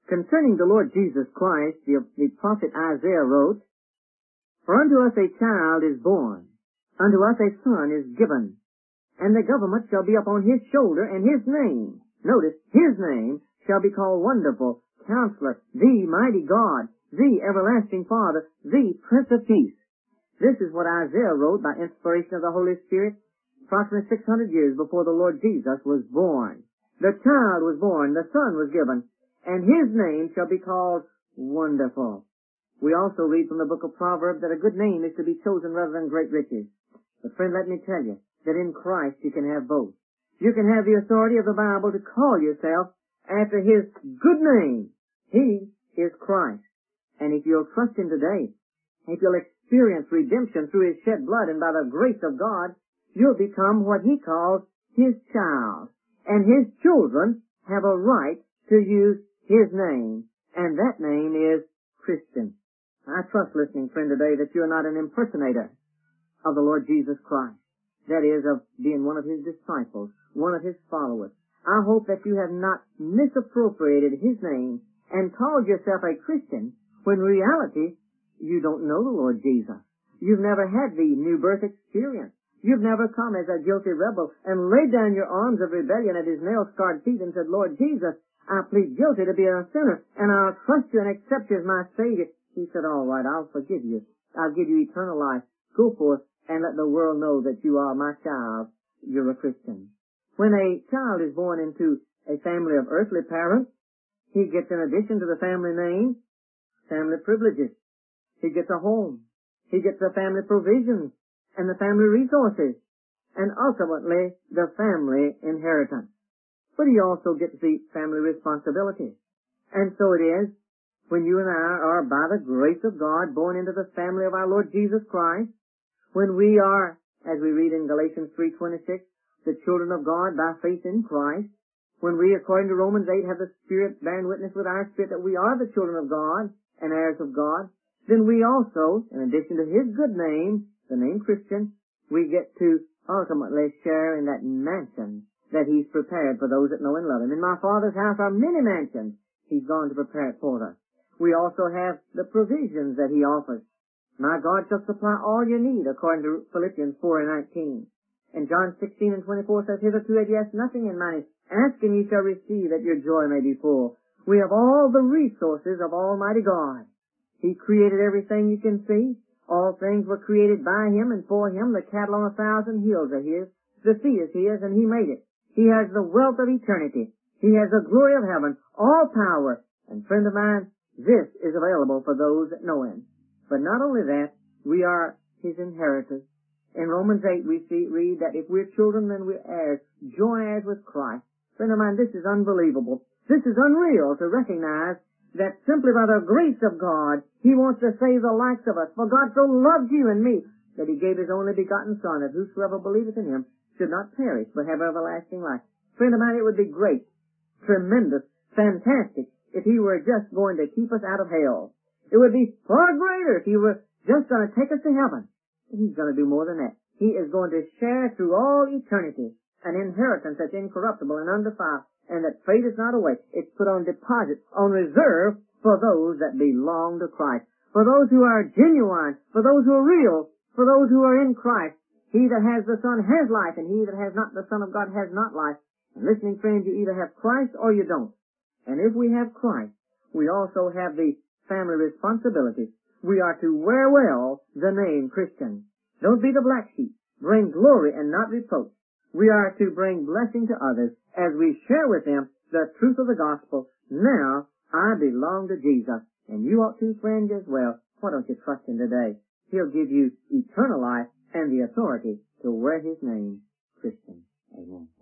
Concerning the Lord Jesus Christ, the prophet Isaiah wrote, "For unto us a child is born, unto us a son is given, and the government shall be upon his shoulder, and his name," notice, his name shall be called Wonderful, Counselor, the Mighty God, the Everlasting Father, the Prince of Peace. This is what Isaiah wrote by inspiration of the Holy Spirit approximately 600 years before the Lord Jesus was born. The child was born, the son was given, and his name shall be called Wonderful. We also read from the book of Proverbs that a good name is to be chosen rather than great riches. But friend, let me tell you that in Christ you can have both. You can have the authority of the Bible to call yourself after his good name. He is Christ. And if you'll trust him today, if you'll experience redemption through his shed blood and by the grace of God, you'll become what he calls his child. And his children have a right to use his name, and that name is Christian. I trust, listening friend, today that you're not an impersonator of the Lord Jesus Christ. That is, of being one of his disciples, one of his followers. I hope that you have not misappropriated his name and called yourself a Christian when in reality you don't know the Lord Jesus. You've never had the new birth experience. You've never come as a guilty rebel and laid down your arms of rebellion at his nail-scarred feet and said, "Lord Jesus, I plead guilty to be a sinner, and I'll trust you and accept you as my Savior." He said, "All right, I'll forgive you. I'll give you eternal life. Go forth and let the world know that you are my child. You're a Christian." When a child is born into a family of earthly parents, he gets, in addition to the family name, family privileges. He gets a home. He gets the family provisions and the family resources, and ultimately the family inheritance. But he also gets the family responsibilities. And so it is when you and I are, by the grace of God, born into the family of our Lord Jesus Christ, when we are, as we read in Galatians 3:26, the children of God by faith in Christ, when we, according to Romans 8, have the Spirit bearing witness with our spirit that we are the children of God and heirs of God, then we also, in addition to his good name, the name Christian, we get to ultimately share in that mansion that he's prepared for those that know and love him. "In my Father's house are many mansions." He's gone to prepare it for us. We also have the provisions that he offers. "My God shall supply all your need," according to Philippians 4:19. And John 16:24 says, "Hitherto have ye asked nothing in my name. Ask and ye shall receive, that your joy may be full." We have all the resources of Almighty God. He created everything you can see. All things were created by him and for him. The cattle on 1,000 hills are his. The sea is his, and he made it. He has the wealth of eternity. He has the glory of heaven, all power. And friend of mine, this is available for those that know him. But not only that, we are his inheritors. In Romans 8 we read that if we're children, then we're heirs, joint heirs with Christ. Friend of mine, this is unbelievable. This is unreal to recognize that simply by the grace of God, he wants to save the likes of us. "For God so loved you and me, that he gave his only begotten Son, that whosoever believeth in him should not perish, but have everlasting life." Friend of mine, it would be great, tremendous, fantastic, if he were just going to keep us out of hell. It would be far greater if he were just going to take us to heaven. But he's going to do more than that. He is going to share through all eternity an inheritance that's incorruptible and undefiled, and that fadeth not away. It's put on deposit, on reserve, for those that belong to Christ, for those who are genuine, for those who are real, for those who are in Christ. He that has the Son has life, and he that has not the Son of God has not life. And listening friends, you either have Christ or you don't. And if we have Christ, we also have the family responsibilities. We are to wear well the name Christian. Don't be the black sheep. Bring glory and not reproach. We are to bring blessing to others as we share with them the truth of the gospel. Now I belong to Jesus, and you ought to, friend, as well. Why don't you trust him today? He'll give you eternal life and the authority to wear his name, Christian. Amen.